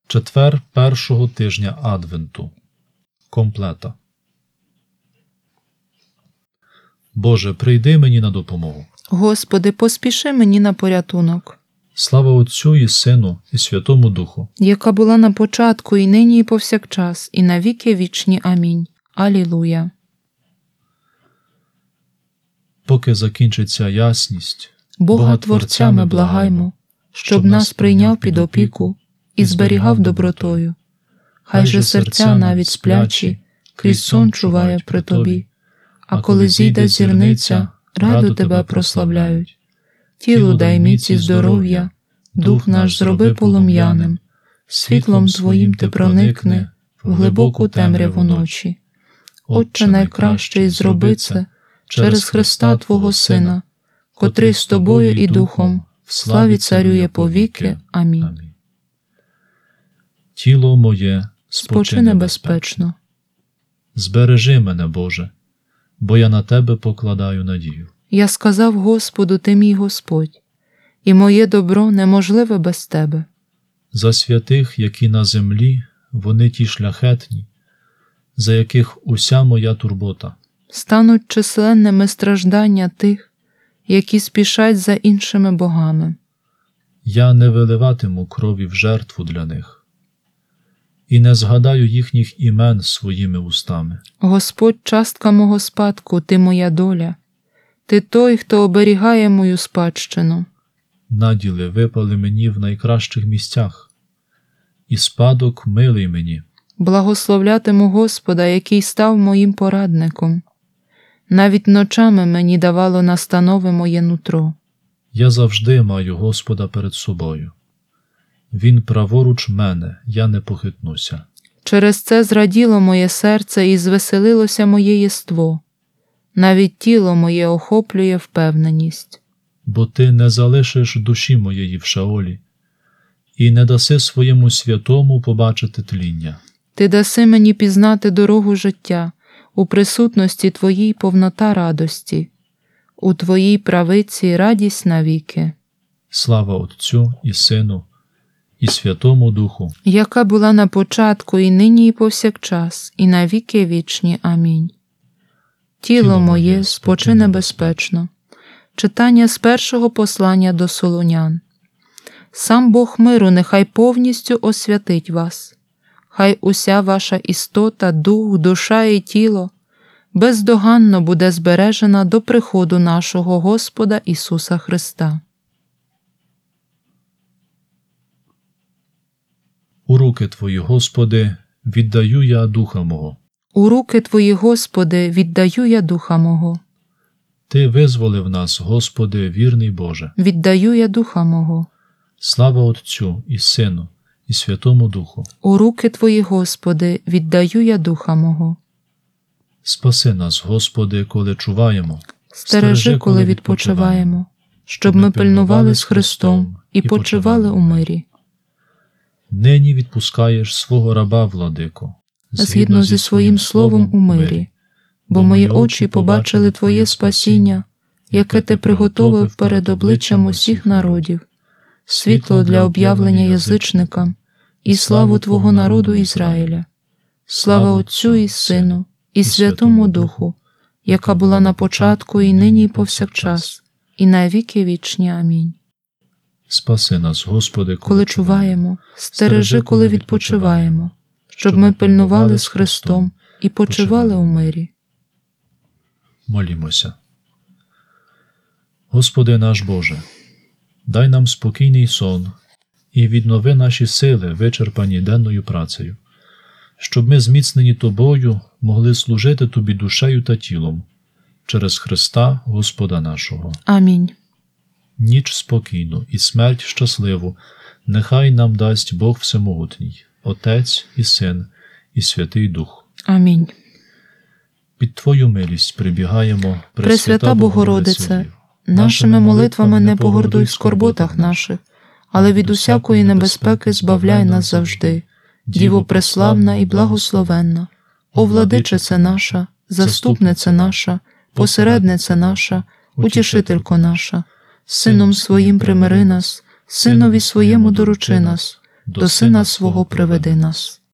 Четвер першого тижня Адвенту. Комплета. Боже, прийди мені на допомогу. Господи, поспіши мені на порятунок. Слава Отцю і Сину, і Святому Духу. Яка була на початку, і нині, і повсякчас, і на віки вічні. Амінь. Алілуя. Поки закінчиться ясність, Бога Творця ми благаймо, щоб нас прийняв під опіку і зберігав добротою. Хай же серця навіть сплячі, крізь сон чуває при Тобі, а коли зійде зірниця, раду Тебе прославляють. Тілу дай міць і здоров'я, дух наш зроби полум'яним, світлом Твоїм Ти проникни в глибоку темряву ночі. Отче найкращий, зроби це через Христа Твого Сина, котрий з Тобою і Духом в славі царює повіки. Амінь. Тіло моє Спочине безпечно. Збережи мене, Боже, бо я на Тебе покладаю надію. Я сказав Господу, Ти мій Господь, і моє добро неможливе без Тебе. За святих, які на землі, вони ті шляхетні, за яких уся моя турбота. Стануть численними страждання тих, які спішать за іншими богами. Я не виливатиму крові в жертву для них і не згадаю їхніх імен своїми устами. Господь, частка мого спадку, Ти моя доля, Ти той, хто оберігає мою спадщину. Наділи випали мені в найкращих місцях, і спадок милий мені. Благословлятиму Господа, який став моїм порадником. Навіть ночами мені давало настанови моє нутро. Я завжди маю Господа перед собою. Він праворуч мене, я не похитнуся. Через це зраділо моє серце і звеселилося моє єство. Навіть тіло моє охоплює впевненість. Бо ти не залишиш душі моєї в Шеолі і не даси своєму святому побачити тління. Ти даси мені пізнати дорогу життя, у присутності Твоїй повнота радості, у Твоїй правиці радість навіки. Слава Отцю і Сину, і Святому Духу, яка була на початку, і нині, і повсякчас, і на віки вічні. Амінь. Тіло моє спочине безпечно. Читання з першого послання до Солунян. Сам Бог миру нехай повністю освятить вас. Хай уся ваша істота, дух, душа і тіло бездоганно буде збережена до приходу нашого Господа Ісуса Христа. У руки Твої, Господи, віддаю я духа мого. У руки Твої, Господи, віддаю я духа мого. Ти визволив нас, Господи, вірний Боже. Віддаю я духа мого. Слава Отцю і Сину, і Святому Духу. У руки Твої, Господи, віддаю я духа мого. Спаси нас, Господи, коли чуваємо. Стережи, коли відпочиваємо, щоб ми пильнували з Христом і почивали у мирі. Нині відпускаєш свого раба, владико, згідно зі своїм словом у мирі, бо мої очі побачили Твоє спасіння, яке Ти приготовив перед обличчям усіх народів, світло для об'явлення язичникам і славу Твого народу Ізраїля. Слава Отцю і Сину, і Святому Духу, яка була на початку, і нині, і повсякчас, і на віки вічні. Амінь. Спаси нас, Господи, коли чуваємо, стережи, коли відпочиваємо, щоб ми пильнували з Христом і почивали у мирі. Молімося. Господи наш Боже, дай нам спокійний сон і віднови наші сили, вичерпані денною працею, щоб ми, зміцнені Тобою, могли служити Тобі душею та тілом, через Христа Господа нашого. Амінь. Ніч спокійну і смерть щасливу нехай нам дасть Бог Всемогутній, Отець і Син, і Святий Дух. Амінь. Під Твою милість прибігаємо, Пресвята Богородице, нашими молитвами не погордуй в скорботах наших, але від усякої небезпеки збавляй нас завжди. Діво преславна і благословенна, о владичице наша, заступниця наша, посередниця наша, утішителько наша, Сином Своїм примири нас, Синові Своєму доручи нас, до Сина свого приведи нас.